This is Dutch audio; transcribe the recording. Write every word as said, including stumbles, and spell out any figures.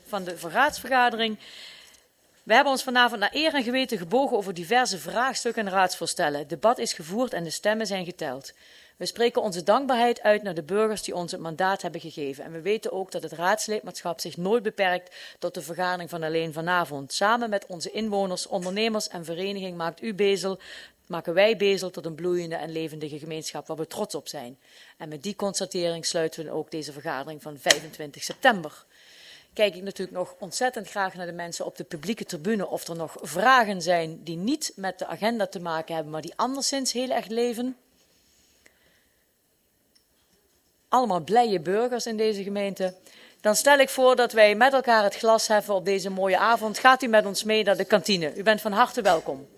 van de raadsvergadering. We hebben ons vanavond naar eer en geweten gebogen over diverse vraagstukken en raadsvoorstellen. Het debat is gevoerd en de stemmen zijn geteld. We spreken onze dankbaarheid uit naar de burgers die ons het mandaat hebben gegeven. En we weten ook dat het raadslidmaatschap zich nooit beperkt tot de vergadering van alleen vanavond. Samen met onze inwoners, ondernemers en vereniging maakt u Bezel, maken wij Bezel tot een bloeiende en levendige gemeenschap waar we trots op zijn. En met die constatering sluiten we ook deze vergadering van vijfentwintig september. Kijk ik natuurlijk nog ontzettend graag naar de mensen op de publieke tribune of er nog vragen zijn die niet met de agenda te maken hebben, maar die anderszins heel erg leven. Allemaal blije burgers in deze gemeente. Dan stel ik voor dat wij met elkaar het glas heffen op deze mooie avond. Gaat u met ons mee naar de kantine. U bent van harte welkom.